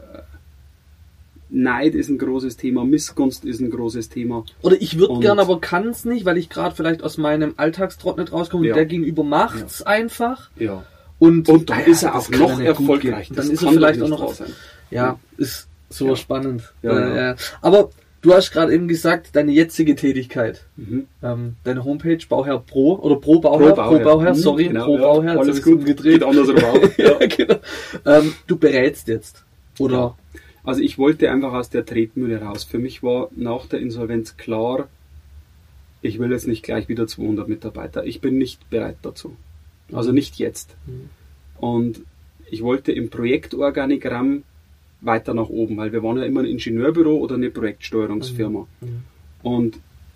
Neid ist ein großes Thema, Missgunst ist ein großes Thema. Oder ich würde gern, aber kann es nicht, weil ich gerade vielleicht aus meinem Alltagstrott nicht rauskomme ja. und der Gegenüber macht's ja. einfach. Ja. Und, und dann ah, ist er auch noch erfolgreich. Dann ist er vielleicht auch noch... Sein. Ja, ja, ist so ja. spannend. Ja, äh, ja. Aber du hast gerade eben gesagt, deine jetzige Tätigkeit, mhm. ähm, deine Homepage, Bauherr Pro, oder Pro Bauherr, Pro Bauherr, Pro Bauherr mhm, sorry, genau, Pro ja. Bauherr. Alles gut, gedreht, andersrum auch. ja, genau. ähm, du berätst jetzt, oder... Ja. Also ich wollte einfach aus der Tretmühle raus. Für mich war nach der Insolvenz klar, ich will jetzt nicht gleich wieder zweihundert Mitarbeiter. Ich bin nicht bereit dazu. Also nicht jetzt. Mhm. Und ich wollte im Projektorganigramm weiter nach oben, weil wir waren ja immer ein Ingenieurbüro oder eine Projektsteuerungsfirma. Mhm. Mhm. Und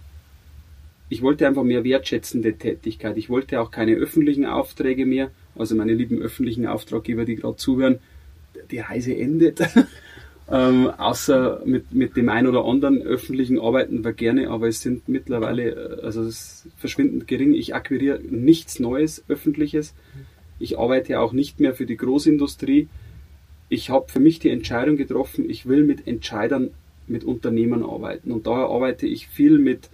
ich wollte einfach mehr wertschätzende Tätigkeit. Ich wollte auch keine öffentlichen Aufträge mehr. Also meine lieben öffentlichen Auftraggeber, die gerade zuhören, die Reise endet. Ähm, außer mit, mit dem einen oder anderen öffentlichen arbeiten wir gerne, aber es sind mittlerweile, also es ist verschwindend gering. Ich akquiriere nichts Neues, Öffentliches. Ich arbeite auch nicht mehr für die Großindustrie. Ich habe für mich die Entscheidung getroffen, ich will mit Entscheidern, mit Unternehmern arbeiten. Und daher arbeite ich viel mit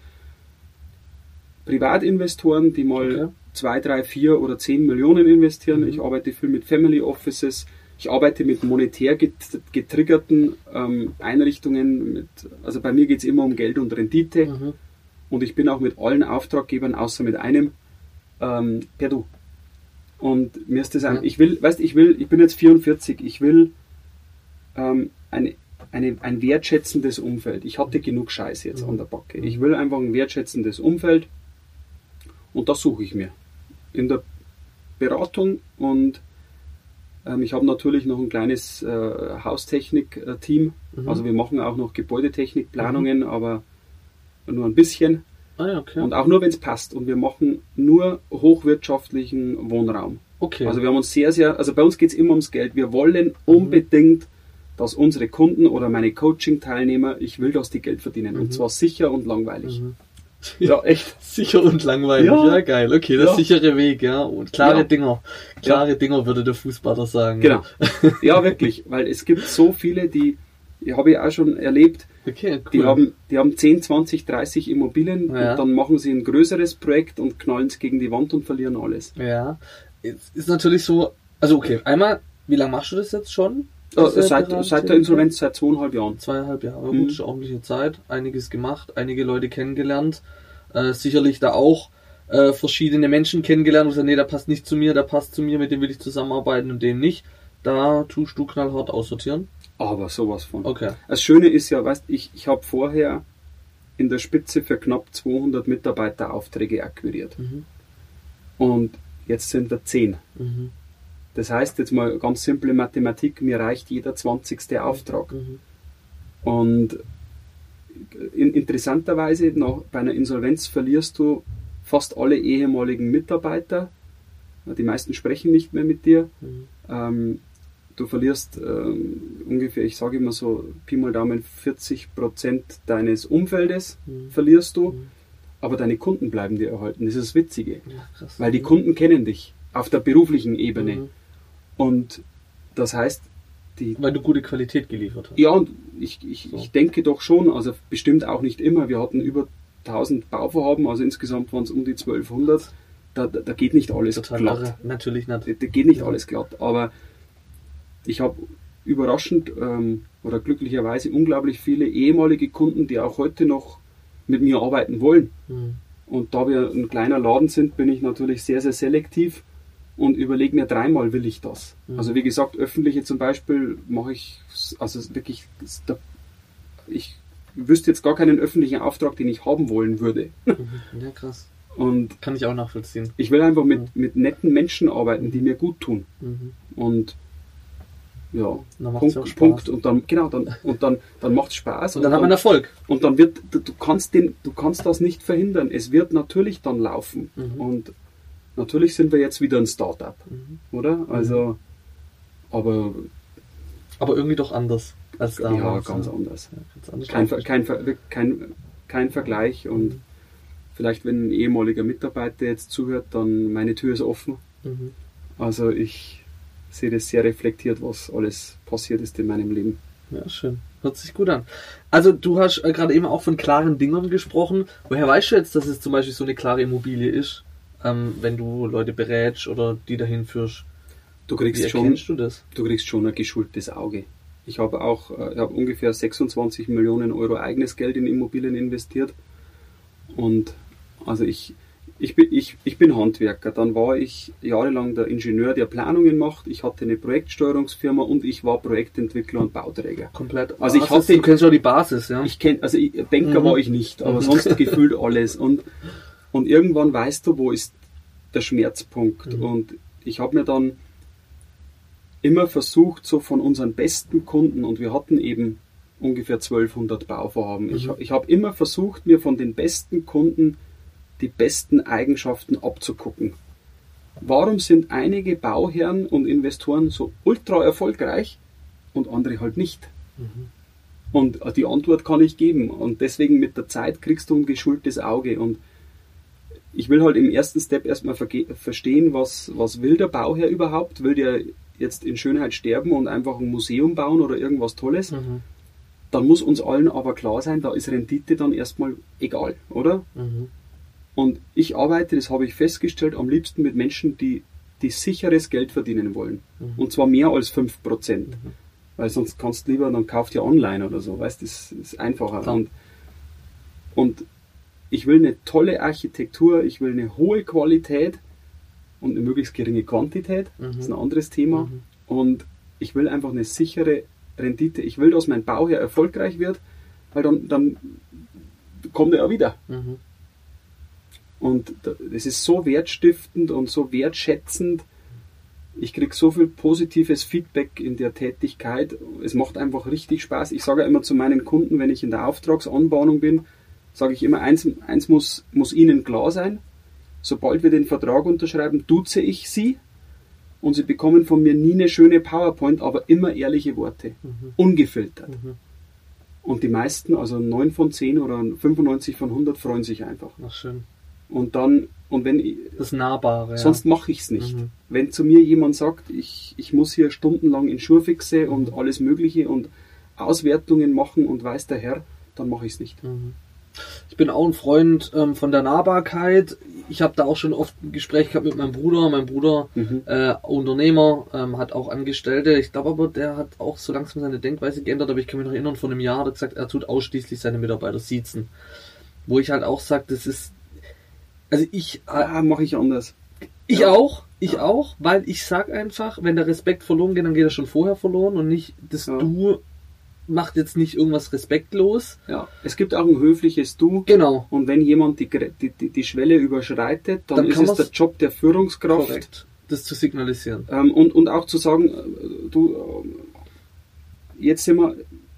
Privatinvestoren, die mal okay. zwei, drei, vier oder zehn Millionen investieren. Mhm. Ich arbeite viel mit Family Offices. Ich arbeite mit monetär getriggerten ähm, Einrichtungen. Mit, also bei mir geht es immer um Geld und Rendite. Mhm. Und ich bin auch mit allen Auftraggebern, außer mit einem, ähm, per Du. Und mir ist das ein, ja. ich will, weißt, ich will, ich bin jetzt vierundvierzig, ich will ähm, eine, eine, ein wertschätzendes Umfeld. Ich hatte genug Scheiße jetzt mhm. an der Backe. Ich will einfach ein wertschätzendes Umfeld und das suche ich mir. In der Beratung und ähm, ich habe natürlich noch ein kleines äh, Haustechnik-Team. Mhm. Also wir machen auch noch Gebäudetechnikplanungen, mhm. aber nur ein bisschen. Ah, ja, okay. Und auch nur, wenn es passt. Und wir machen nur hochwirtschaftlichen Wohnraum. Okay. Also wir haben uns sehr, sehr, also bei uns geht es immer ums Geld. Wir wollen mhm. unbedingt, dass unsere Kunden oder meine Coaching-Teilnehmer, ich will, dass die Geld verdienen. Mhm. Und zwar sicher und langweilig. Mhm. Ja, echt. Sicher und langweilig. Ja, ja geil. Okay, das ja. sichere Weg, ja. Und klare ja. Dinger. Klare ja. Dinger, würde der Fußballer sagen. Genau. Ja, wirklich. Weil es gibt so viele, die, die habe ich auch schon erlebt, okay, cool. die haben, die haben zehn, zwanzig, dreißig Immobilien ja. und dann machen sie ein größeres Projekt und knallen es gegen die Wand und verlieren alles. Ja. Es ist natürlich so, also okay, einmal, wie lange machst du das jetzt schon? Äh, seit, seit der Insolvenz, seit zweieinhalb Jahren. Zweieinhalb Jahre, aber mhm. gut, ist ordentliche Zeit, einiges gemacht, einige Leute kennengelernt, äh, sicherlich da auch äh, verschiedene Menschen kennengelernt und gesagt, nee, der passt nicht zu mir, der passt zu mir, mit dem will ich zusammenarbeiten und dem nicht. Da tust du knallhart aussortieren. Aber sowas von. Okay. Das Schöne ist ja, weißt, ich, ich habe vorher in der Spitze für knapp zweihundert Mitarbeiter Aufträge akquiriert. Mhm. Und jetzt sind wir zehn. Mhm. Das heißt jetzt mal ganz simple Mathematik, mir reicht jeder zwanzigste Auftrag. Mhm. Und in, interessanterweise, nach, bei einer Insolvenz verlierst du fast alle ehemaligen Mitarbeiter. Die meisten sprechen nicht mehr mit dir. Mhm. Ähm, du verlierst ähm, ungefähr, ich sage immer so, Pi mal Daumen, vierzig Prozent deines Umfeldes mhm. verlierst du. Mhm. Aber deine Kunden bleiben dir erhalten. Das ist das Witzige. Ja, krass. Weil die Kunden kennen dich auf der beruflichen Ebene. Mhm. Und das heißt, die, weil du gute Qualität geliefert hast. Ja, und ich, ich, so. ich denke doch schon, also bestimmt auch nicht immer. Wir hatten über tausend Bauvorhaben, also insgesamt waren es um die zwölfhundert. Da, da, da geht nicht alles Total glatt. Irre. Natürlich nicht. Da, da geht nicht ja. alles glatt. Aber ich habe überraschend ähm, oder glücklicherweise unglaublich viele ehemalige Kunden, die auch heute noch mit mir arbeiten wollen. Mhm. Und da wir ein kleiner Laden sind, bin ich natürlich sehr, sehr selektiv und überlege mir dreimal, will ich das. Mhm. Also wie gesagt, öffentliche zum Beispiel mache ich, also wirklich, da, ich wüsste jetzt gar keinen öffentlichen Auftrag, den ich haben wollen würde. Mhm. Ja, krass. Und kann ich auch nachvollziehen. Ich will einfach mit, mhm. mit netten Menschen arbeiten, die mir gut tun. Mhm. Und ja, dann Punkt, Punkt. Und dann, genau, dann, und dann, dann macht es Spaß. Und, und dann hat man Erfolg. Und dann wird, du, du kannst den, du kannst das nicht verhindern. Es wird natürlich dann laufen. Mhm. Und natürlich sind wir jetzt wieder ein Start-up, mhm. oder? Also, mhm. aber. Aber irgendwie doch anders als damals. Ja, ganz ja. anders. Ja, ganz anders. Kein, kein, kein, kein Vergleich. Und mhm. vielleicht, wenn ein ehemaliger Mitarbeiter jetzt zuhört, dann meine Tür ist offen. Mhm. Also ich sehe das sehr reflektiert, was alles passiert ist in meinem Leben. Ja, schön. Hört sich gut an. Also du hast äh, gerade eben auch von klaren Dingern gesprochen. Woher weißt du jetzt, dass es zum Beispiel so eine klare Immobilie ist, ähm, wenn du Leute berätst oder die dahin führst? Du kriegst Wie schon, erkennst du das? Du kriegst schon ein geschultes Auge. Ich habe auch äh, ich habe ungefähr sechsundzwanzig Millionen Euro eigenes Geld in Immobilien investiert. Und also ich Ich bin, ich, ich bin Handwerker, dann war ich jahrelang der Ingenieur, der Planungen macht, ich hatte eine Projektsteuerungsfirma und ich war Projektentwickler und Bauträger. Komplett. Also ich hatte, du kennst schon die Basis, ja? Ich kenn, also ich, Banker mhm. war ich nicht, aber mhm. sonst gefühlt alles. Und, und irgendwann weißt du, wo ist der Schmerzpunkt. Mhm. Und ich habe mir dann immer versucht, so von unseren besten Kunden, und wir hatten eben ungefähr zwölfhundert Bauvorhaben, mhm. ich, ich habe immer versucht, mir von den besten Kunden die besten Eigenschaften abzugucken. Warum sind einige Bauherren und Investoren so ultra erfolgreich und andere halt nicht? Mhm. Und die Antwort kann ich geben. Und deswegen mit der Zeit kriegst du ein geschultes Auge. Und ich will halt im ersten Step erstmal verge- verstehen, was, was will der Bauherr überhaupt? Will der jetzt in Schönheit sterben und einfach ein Museum bauen oder irgendwas Tolles? Mhm. Dann muss uns allen aber klar sein, da ist Rendite dann erstmal egal, oder? Mhm. Und ich arbeite, das habe ich festgestellt, am liebsten mit Menschen, die, die sicheres Geld verdienen wollen. Mhm. Und zwar mehr als fünf Prozent. Mhm. Weil sonst kannst du lieber, dann kauft ihr online oder so, weißt du, das ist einfacher. Und, und ich will eine tolle Architektur, ich will eine hohe Qualität und eine möglichst geringe Quantität, mhm. das ist ein anderes Thema. Mhm. Und ich will einfach eine sichere Rendite. Ich will, dass mein Bauherr erfolgreich wird, weil dann, dann kommt er ja wieder. Mhm. Und das ist so wertstiftend und so wertschätzend. Ich kriege so viel positives Feedback in der Tätigkeit. Es macht einfach richtig Spaß. Ich sage immer zu meinen Kunden, wenn ich in der Auftragsanbahnung bin, sage ich immer, eins, eins muss, muss ihnen klar sein. Sobald wir den Vertrag unterschreiben, duze ich sie. Und sie bekommen von mir nie eine schöne PowerPoint, aber immer ehrliche Worte. Mhm. Ungefiltert. Mhm. Und die meisten, also neun von zehn oder fünfundneunzig von hundert, freuen sich einfach. Ach, schön. Und dann, und wenn ich, das Nahbare, sonst ja. mache ich es nicht. Mhm. Wenn zu mir jemand sagt, ich, ich muss hier stundenlang in Schurfixe mhm. und alles Mögliche und Auswertungen machen und weiß der Herr, dann mache ich es nicht. Mhm. Ich bin auch ein Freund ähm, von der Nahbarkeit. Ich habe da auch schon oft ein Gespräch gehabt mit meinem Bruder. Mein Bruder, mhm. äh, Unternehmer, ähm, hat auch Angestellte. Ich glaube aber, der hat auch so langsam seine Denkweise geändert. Aber ich kann mich noch erinnern, vor einem Jahr hat er gesagt, er tut ausschließlich seine Mitarbeiter siezen. Wo ich halt auch sage, das ist Also ich... Ah, mache ich anders. Ich ja. auch, ich ja. auch, weil ich sag einfach, wenn der Respekt verloren geht, dann geht er schon vorher verloren und nicht, das ja. Du macht jetzt nicht irgendwas respektlos. Ja, es gibt auch ein höfliches Du. Genau. Und wenn jemand die, die, die Schwelle überschreitet, dann, dann ist es der Job der Führungskraft. Korrekt, das zu signalisieren. Ähm, und, und auch zu sagen, du, jetzt sind wir,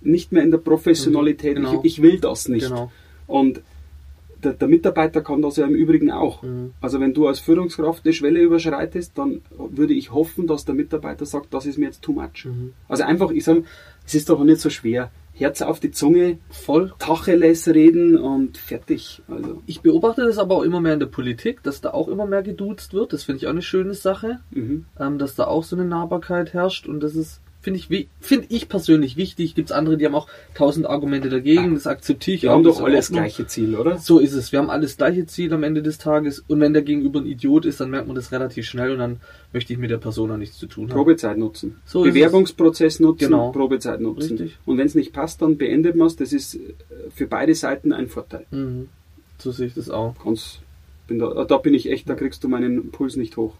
nicht mehr in der Professionalität. Genau. Ich, ich will das nicht. Genau. Und der, der Mitarbeiter kann das ja im Übrigen auch. Mhm. Also wenn du als Führungskraft eine Schwelle überschreitest, dann würde ich hoffen, dass der Mitarbeiter sagt, das ist mir jetzt too much. Mhm. Also einfach, ich sage, es ist doch nicht so schwer. Herz auf die Zunge, voll Tacheles reden und fertig. Also. Ich beobachte das aber auch immer mehr in der Politik, dass da auch immer mehr geduzt wird. Das finde ich auch eine schöne Sache, mhm. ähm, dass da auch so eine Nahbarkeit herrscht und das ist, finde ich, finde ich persönlich wichtig. Gibt es andere, die haben auch tausend Argumente dagegen, ah, das akzeptiere ich. Wir auch, haben doch alle das gleiche Ziel, oder? So ist es. Wir haben alles gleiche Ziel am Ende des Tages und wenn der Gegenüber ein Idiot ist, dann merkt man das relativ schnell und dann möchte ich mit der Person auch nichts zu tun haben. Probezeit nutzen. So Bewerbungsprozess nutzen, genau. Probezeit nutzen. Richtig. Und wenn es nicht passt, dann beendet man es. Das ist für beide Seiten ein Vorteil. Mhm. So sehe ich das auch. Ganz, bin da, da bin ich echt, da kriegst du meinen Puls nicht hoch.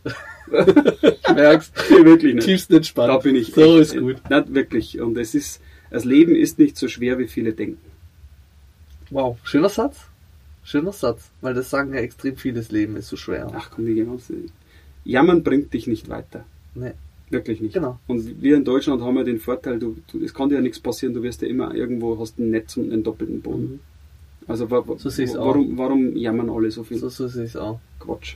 Ich merk's. Wirklich nicht. Tiefst entspannt. Da bin ich so echt, ist gut. Nicht wirklich. Und es ist, das Leben ist nicht so schwer, wie viele denken. Wow, schöner Satz. Schöner Satz. Weil das sagen ja extrem viele, das Leben ist so schwer. Ach komm, wie genau. Jammern bringt dich nicht weiter. Nee. Wirklich nicht. Genau. Und wir in Deutschland haben ja den Vorteil, du, du, es kann dir ja nichts passieren, du wirst ja immer irgendwo, hast ein Netz und einen doppelten Boden. Mhm. Also wa, wa, so warum, warum jammern alle so viel? So, so sehe ich es auch. Quatsch.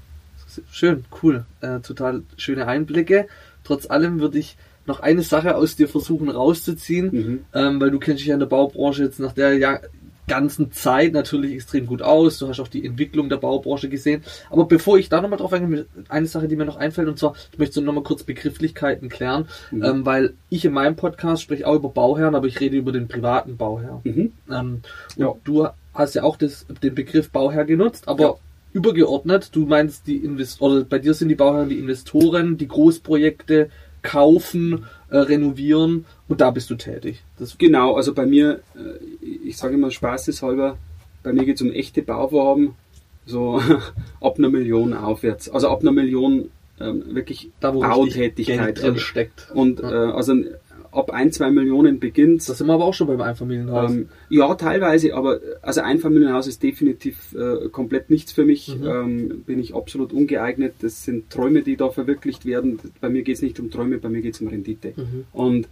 Schön, cool. Äh, total schöne Einblicke. Trotz allem würde ich noch eine Sache aus dir versuchen rauszuziehen, mhm. ähm, weil du kennst dich ja in der Baubranche jetzt nach der ja, ganzen Zeit natürlich extrem gut aus. Du hast auch die Entwicklung der Baubranche gesehen. Aber bevor ich da nochmal drauf eingehe, eine Sache, die mir noch einfällt, und zwar, ich möchte nochmal kurz Begrifflichkeiten klären, mhm. ähm, weil ich in meinem Podcast spreche auch über Bauherren, aber ich rede über den privaten Bauherr. Mhm. Ähm, und ja. du hast ja auch das, den Begriff Bauherr genutzt, aber ja. übergeordnet, du meinst, die Invest oder bei dir sind die Bauherren die Investoren, die Großprojekte kaufen, äh, renovieren und da bist du tätig. Das genau, also bei mir, äh, ich sage immer spaßeshalber, bei mir geht es um echte Bauvorhaben, so ab einer Million aufwärts. Also ab einer Million ähm, wirklich da, wo Bautätigkeit drin steckt. Und ja. äh, also ab ein, zwei Millionen beginnt. Das sind wir aber auch schon beim Einfamilienhaus. Ähm, ja, teilweise, aber also Einfamilienhaus ist definitiv äh, komplett nichts für mich. Mhm. Ähm, bin ich absolut ungeeignet. Das sind Träume, die da verwirklicht werden. Bei mir geht es nicht um Träume, bei mir geht es um Rendite. Mhm. Und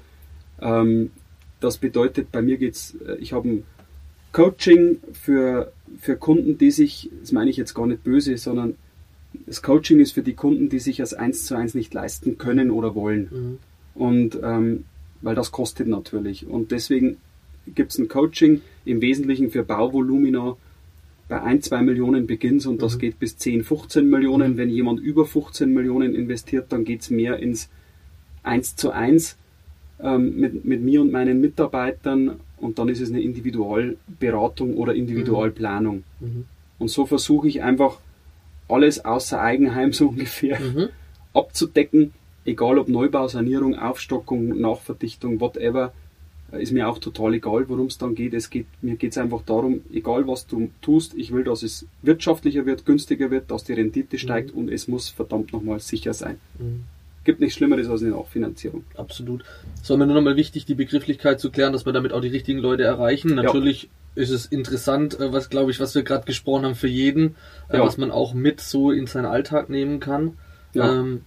ähm, das bedeutet, bei mir geht es, äh, ich habe ein Coaching für, für Kunden, die sich, das meine ich jetzt gar nicht böse, sondern das Coaching ist für die Kunden, die sich das eins zu eins nicht leisten können oder wollen. Mhm. Und ähm, weil das kostet natürlich. Und deswegen gibt es ein Coaching im Wesentlichen für Bauvolumina bei ein, zwei Millionen beginnt und mhm. das geht bis zehn, fünfzehn Millionen. Mhm. Wenn jemand über fünfzehn Millionen investiert, dann geht es mehr ins eins zu eins ähm, mit, mit mir und meinen Mitarbeitern und dann ist es eine Individualberatung oder Individualplanung. Mhm. Und so versuche ich einfach alles außer Eigenheim so ungefähr mhm. abzudecken. Egal ob Neubau, Sanierung, Aufstockung, Nachverdichtung, whatever, ist mir auch total egal, worum es dann geht. Es geht mir geht es einfach darum, egal was du tust, ich will, dass es wirtschaftlicher wird, günstiger wird, dass die Rendite steigt mhm. und es muss verdammt nochmal sicher sein. Mhm. Gibt nichts Schlimmeres als eine Nachfinanzierung. Absolut. Es war mir nur nochmal wichtig, die Begrifflichkeit zu klären, dass wir damit auch die richtigen Leute erreichen. Natürlich ja. ist es interessant, was glaube ich, was wir gerade gesprochen haben für jeden, ja. was man auch mit so in seinen Alltag nehmen kann. Ja. Ähm,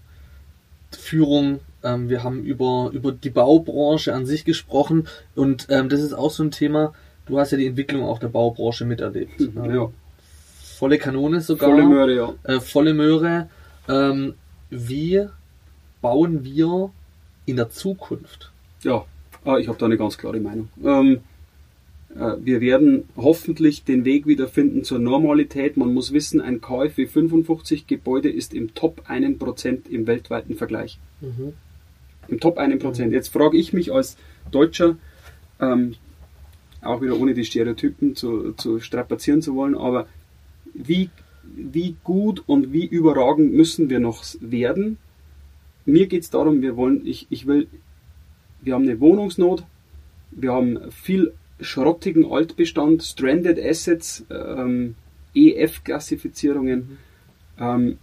Führung, ähm, wir haben über, über die Baubranche an sich gesprochen und ähm, das ist auch so ein Thema, du hast ja die Entwicklung auch der Baubranche miterlebt. Mhm, ja. Volle Kanone sogar. Volle Möhre, ja. Äh, volle Möhre. Ähm, wie bauen wir in der Zukunft? Ja, ich habe da eine ganz klare Meinung. Ähm, Wir werden hoffentlich den Weg wieder finden zur Normalität. Man muss wissen, ein K f W fünfundfünfzig Gebäude ist im Top ein Prozent im weltweiten Vergleich. Mhm. Im Top ein Prozent. Mhm. Jetzt frage ich mich als Deutscher, ähm, auch wieder ohne die Stereotypen zu, zu strapazieren zu wollen, aber wie, wie gut und wie überragend müssen wir noch werden? Mir geht es darum, wir wollen, ich, ich will, wir haben eine Wohnungsnot, wir haben viel schrottigen Altbestand, Stranded Assets, ähm, E F-Klassifizierungen. Mhm. Ähm,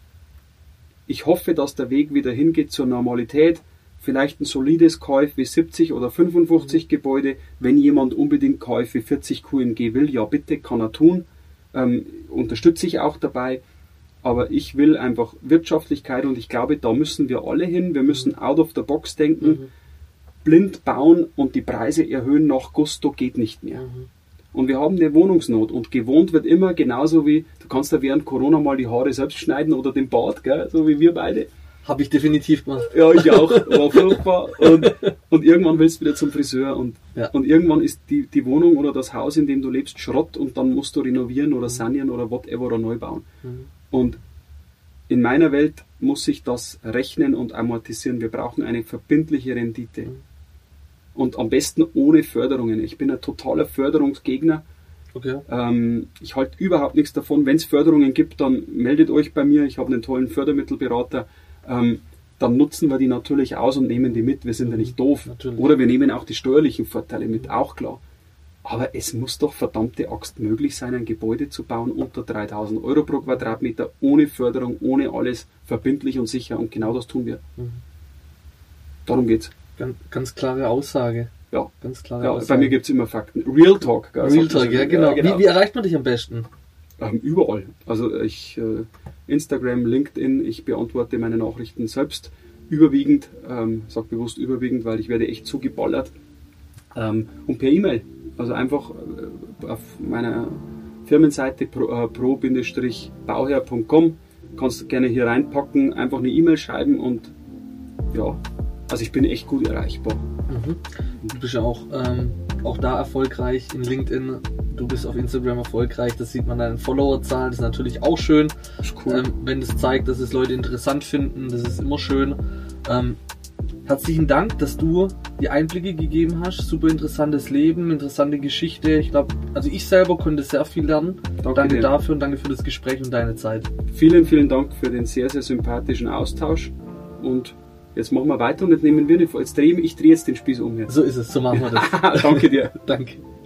ich hoffe, dass der Weg wieder hingeht zur Normalität. Vielleicht ein solides K f W siebzig oder fünfundfünfzig mhm. Gebäude. Wenn jemand unbedingt K f W vierzig Q M G will, ja bitte, kann er tun. Ähm, unterstütze ich auch dabei. Aber ich will einfach Wirtschaftlichkeit und ich glaube, da müssen wir alle hin. Wir müssen out of the box denken. Mhm. blind bauen und die Preise erhöhen nach Gusto geht nicht mehr. Mhm. Und wir haben eine Wohnungsnot und gewohnt wird immer genauso wie, du kannst ja während Corona mal die Haare selbst schneiden oder den Bart, gell? So wie wir beide. Habe ich definitiv gemacht. Ja, ich auch. War furchtbar. Und, und irgendwann willst du wieder zum Friseur und, Ja. und irgendwann ist die, die Wohnung oder das Haus, in dem du lebst, Schrott und dann musst du renovieren oder sanieren oder whatever oder neu bauen. Mhm. Und in meiner Welt muss sich das rechnen und amortisieren. Wir brauchen eine verbindliche Rendite. Mhm. Und am besten ohne Förderungen. Ich bin ein totaler Förderungsgegner. Okay. Ähm, ich halte überhaupt nichts davon. Wenn es Förderungen gibt, dann meldet euch bei mir. Ich habe einen tollen Fördermittelberater. Ähm, dann nutzen wir die natürlich aus und nehmen die mit. Wir sind ja nicht doof. Natürlich. Oder wir nehmen auch die steuerlichen Vorteile mit, auch klar. Aber es muss doch verdammte Axt möglich sein, ein Gebäude zu bauen unter dreitausend Euro pro Quadratmeter, ohne Förderung, ohne alles, verbindlich und sicher. Und genau das tun wir. Mhm. Darum geht's. Ganz, ganz klare Aussage. Ja, Ganz klare ja Aussage. bei mir gibt es immer Fakten. Real Talk. Gell, Real sagt man Talk, so. ja genau. Ja, genau. Wie, wie erreicht man dich am besten? Ähm, überall. Also ich äh, Instagram, LinkedIn, ich beantworte meine Nachrichten selbst überwiegend, ähm, sag bewusst überwiegend, weil ich werde echt zugeballert. Ähm, und per E-Mail. Also einfach äh, auf meiner Firmenseite pro, äh, pro-bauherr punkt com kannst du gerne hier reinpacken, einfach eine E-Mail schreiben und ja, also ich bin echt gut erreichbar. Mhm. Du bist ja auch, ähm, auch da erfolgreich in LinkedIn. Du bist auf Instagram erfolgreich. Das sieht man an den Followerzahlen. Das ist natürlich auch schön. Das ist cool. Ähm, wenn es zeigt, dass es Leute interessant finden. Das ist immer schön. Ähm, herzlichen Dank, dass du die Einblicke gegeben hast. Super interessantes Leben, interessante Geschichte. Ich glaube, also ich selber konnte sehr viel lernen. Danke, danke dir. dafür und danke für das Gespräch und deine Zeit. Vielen, vielen Dank für den sehr, sehr sympathischen Austausch und jetzt machen wir weiter und jetzt nehmen wir eine, jetzt drehe ich, ich drehe jetzt den Spieß um jetzt. So ist es, so machen wir das. Danke dir. Danke.